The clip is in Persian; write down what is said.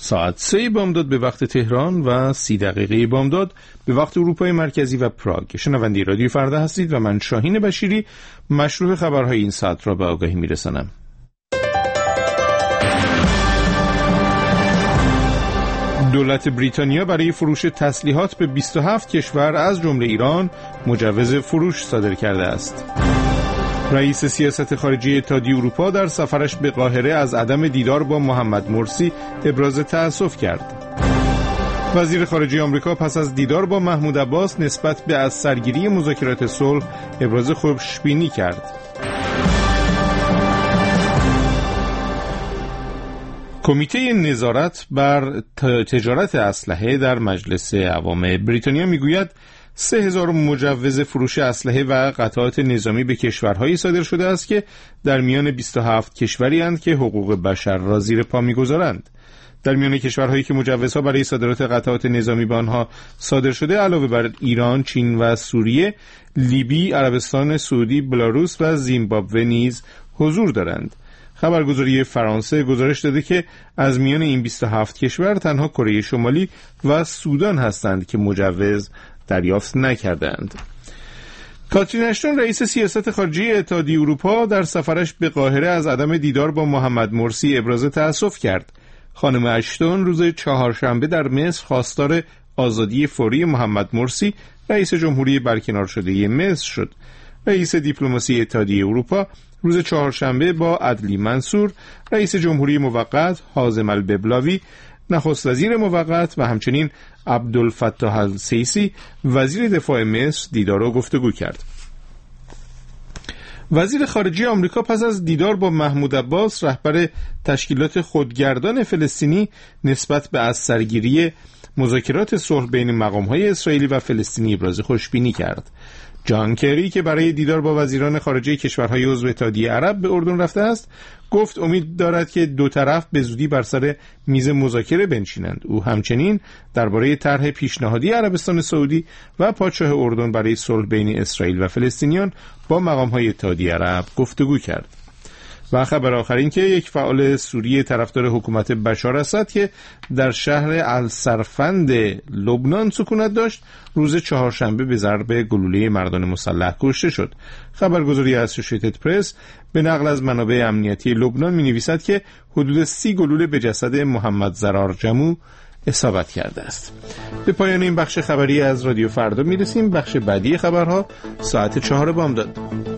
ساعت 3 بامداد به وقت تهران و 30 دقیقه بامداد به وقت اروپای مرکزی و پراگ. شنونده رادیو فردا هستید و من شاهین بشیری مشروع خبرهای این ساعت را به آگاهی میرسانم. دولت بریتانیا برای فروش تسلیحات به 27 کشور از جمله ایران مجوز فروش صادر کرده است. رئیس سیاست خارجی اتحادیه اروپا در سفرش به قاهره از عدم دیدار با محمد مرسی ابراز تأسف کرد. وزیر خارجه آمریکا پس از دیدار با محمود عباس نسبت به از سرگیری مذاکرات صلح ابراز خوشبینی کرد. کمیته نظارت بر تجارت اسلحه در مجلس عوام بریتانیا میگوید 3000 مجوز فروش اسلحه و قطعات نظامی به کشورهایی صادر شده است که در میان 27 کشوری اند که حقوق بشر را زیر پا می‌گذارند. در میان کشورهایی که مجوزها برای صادرات قطعات نظامی به آنها صادر شده علاوه بر ایران، چین و سوریه، لیبی، عربستان سعودی، بلاروس و زیمبابوه نیز حضور دارند. خبرگزاری فرانسه گزارش داده که از میان این 27 کشور تنها کره شمالی و سودان هستند که مجوز دریافت نکردند. کاترین اشتون رئیس سیاست خارجی اتحادیه اروپا در سفرش به قاهره از عدم دیدار با محمد مرسی ابراز تأسف کرد. خانم اشتون روز چهارشنبه در مصر خواستار آزادی فوری محمد مرسی رئیس جمهوری برکنار شده مصر شد. رئیس دیپلماسی اتحادیه اروپا روز چهارشنبه با عدلی منصور رئیس جمهوری موقت حازم الببلاوی نخست وزیر موقت و همچنین عبدالفتاح السیسی وزیر دفاع مصر دیدار و گفتگو کرد. وزیر خارجه آمریکا پس از دیدار با محمود عباس رهبر تشکیلات خودگردان فلسطینی نسبت به از سرگیری مذاکرات صلح بین مقام‌های اسرائیلی و فلسطینی ابراز خوشبینی کرد. جان کری که برای دیدار با وزیران خارجه کشورهای عضو اتحادیه عرب به اردن رفته است، گفت امید دارد که دو طرف به زودی بر سر میز مذاکره بنشینند. او همچنین درباره طرح پیشنهادی عربستان سعودی و پادشاه اردن برای صلح بین اسرائیل و فلسطینیان با مقام‌های اتحادیه عرب گفتگو کرد. و خبر آخر این که یک فعال سوری طرفدار حکومت بشار اسد که در شهر السرفند لبنان سکونت داشت روز چهارشنبه به ضرب گلوله مردان مسلح کشته شد. خبرگزاری اسوشیتد پرس به نقل از منابع امنیتی لبنان می‌نویسد که حدود 30 گلوله به جسد محمد زرار جمو اصابت کرده است. به پایان این بخش خبری از رادیو فردا میرسیم. بخش بعدی خبرها ساعت 4 بامداد.